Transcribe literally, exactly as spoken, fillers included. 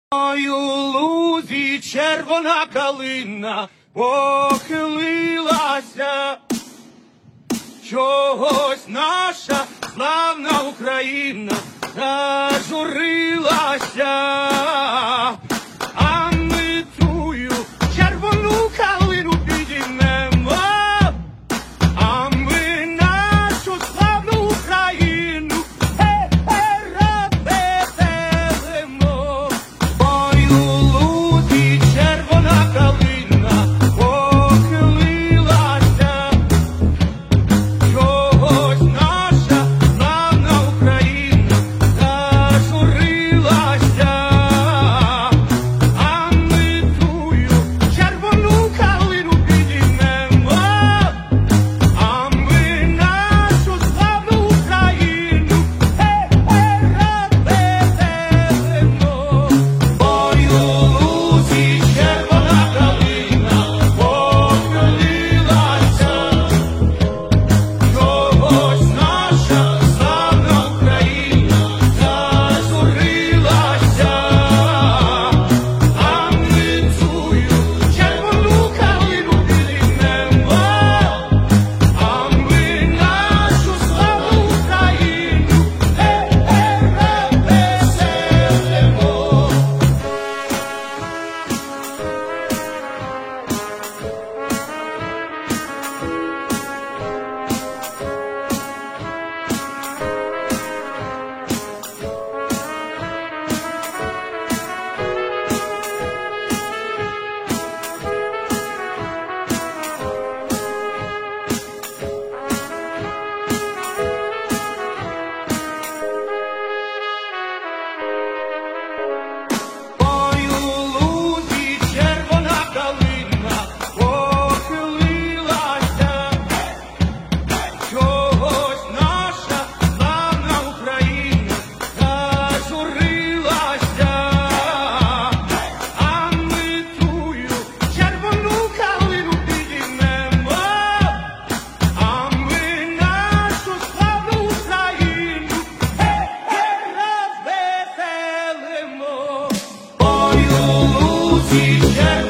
Ой, у лузі червона калина похилилася, чогось наша славна Україна зажурилася, а ми тую червону калину підіймемо, а ми нашу славну Україну розвеселимо. Ой, у лузі червона калина похилилася, чогось наша славна Україна зажурилася, а ми тую червону калину підіймемо, а ми нашу славну Україну розвеселимо. Ой, у лузі червона калина похилилася, чогось наша славна Україна зажурилася, а ми тую червону калину підіймемо, а ми нашу славну Україну розвеселимо. Ой, у лузі червона калина похилилася, чогось наша славна Україна зажурилася, а ми тую червону калину підіймемо, а ми нашу славну Україну розвеселимо. Ой, у лузі червона